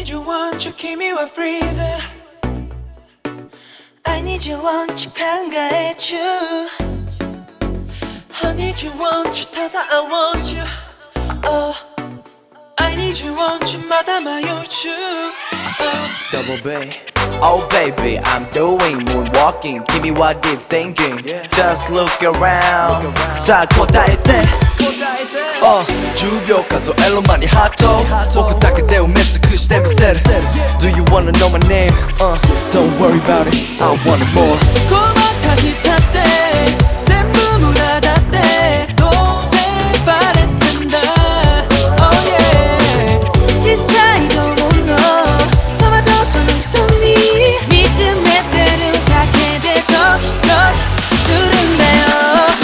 need you want you 君は freezing I need you want you 考え中 I need you want you ただ I want you Oh I need you want you まだ迷い中 Double bay Oh baby I'm doing moonwalking 君は deep thinking Just look around さあ答えて10秒数える間にハート僕だけで埋め尽くしてみせる Do you wanna know my name? Don't worry about it I want it more ごまかしたって全部無駄だってどうせバレてんだ Oh yeah 実際どう思うの戸惑うその瞳見つめてるだけでドキドキするんだよ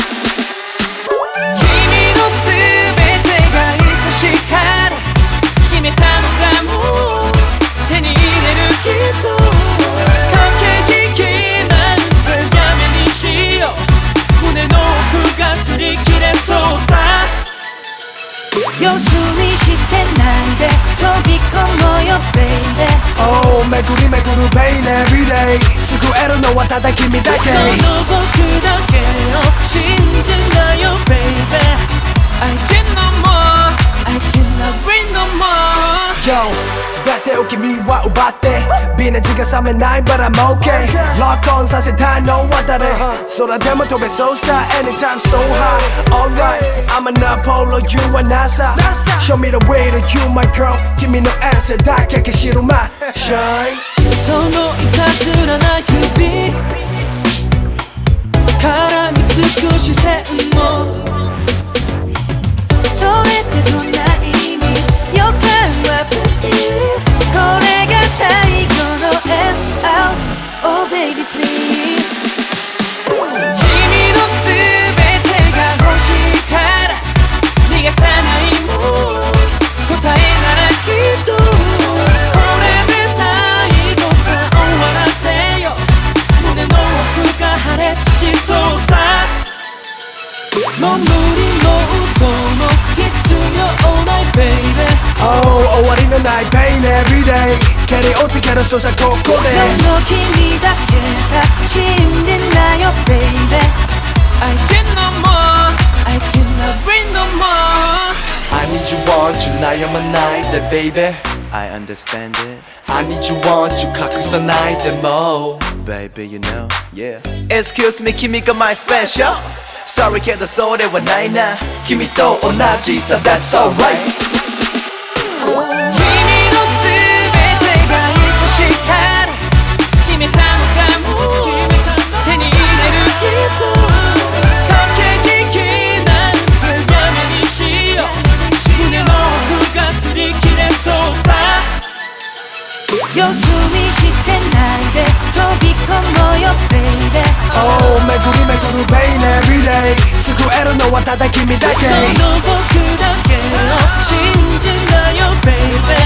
君の全てが愛しいから決めたのさもう手に入れるきっと駆け引きなんてやめにしよう胸の奥が擦り切れそうさよそ見してないで飛び込もうよ baby Oh 巡り巡る pain everyday 救えるのはただ君だけその僕だけを信じなよ baby I can no more I cannot win no more Yo 全てを君は奪って微熱が冷めない But I'm okay Lock on させたいのは誰空でも飛べそうさ Anytime so high Alright I'm an Apollo You are NASA Show me the way to you my girl 君の answer だけが知る my shine そのいたずらな指絡みつく視線もそれってどんな意味予感はこれが最後の SL Oh baby please 君の全てが欲しいから逃がさないもん答えならきっとこれで最後さ終わらせよ胸の奥が破裂しそうさもう無理も嘘も必要ない baby Oh 終わりのない pain everyday 蹴り落ちけるそうさここでどの君だけさ信じなよ baby I can no more I cannot win no more I need you want you悩まないで baby I understand it I need you want you隠さないでも Baby you know yeah Excuse me 君が my special Sorry けどそれはないな君と同じさ That's alright 君の全てが愛しいから決めたのさもう手に入れるきっと駆け引きなんてやめにしよう胸の奥が擦り切れそうさよそ見してないで飛び込もうよ baby Oh 巡り巡る pain everyday 救えるのはただ君だけその僕だけを信じなよ baby